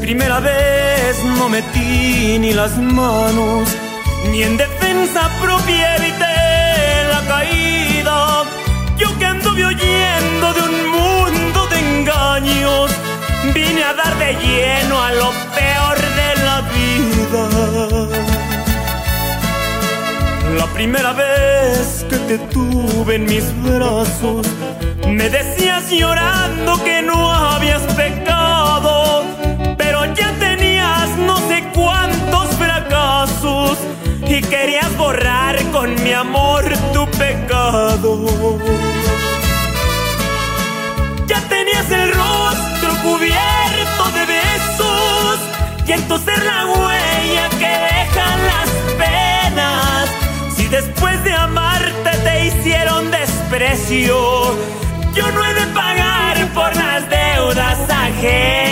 primera vez no metí ni las manos, ni en defensa propia evité la caída. Yo que anduve huyendo de un mundo de engaños, vine a dar de lleno a lo peor de la vida. La primera vez que te tuve en mis brazos, me decías llorando que no habías pecado, pero ya tenías no sé cuántos fracasos y querías borrar con mi amor tu pecado. Ya tenías el rostro cubierto de besos y en tu ser la huella que dejan las penas. Si después de amarte te hicieron desprecio, yo no he de pagar por las deudas ajenas.